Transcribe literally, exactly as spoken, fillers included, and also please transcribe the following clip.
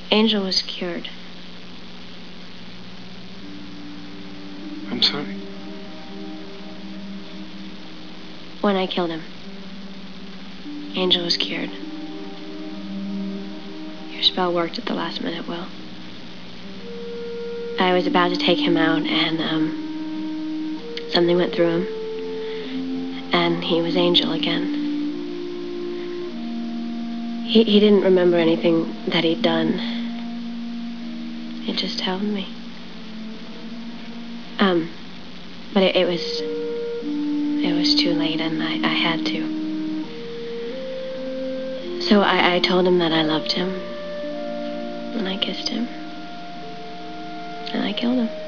Angel was cured. I'm sorry. When I killed him, Angel was cured. Your spell worked at the last minute, Will. I was about to take him out, and, um, something went through him. And he was Angel again. He, he didn't remember anything that he'd done. He just held me. Um, but it, it was... It was too late, and I, I had to. So I, I told him that I loved him. And I kissed him. And I killed him.